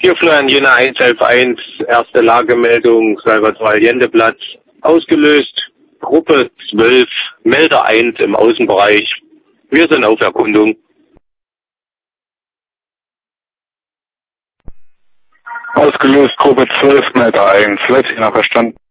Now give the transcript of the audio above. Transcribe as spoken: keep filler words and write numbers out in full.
Hier Florian Jena eins elf eins, erste Lagemeldung, Salvador Allende-Platz, ausgelöst, Gruppe zwölf, Melder eins im Außenbereich. Wir sind auf Erkundung. Ausgelöst, Gruppe zwölf, Melder eins, letztlich noch verstanden.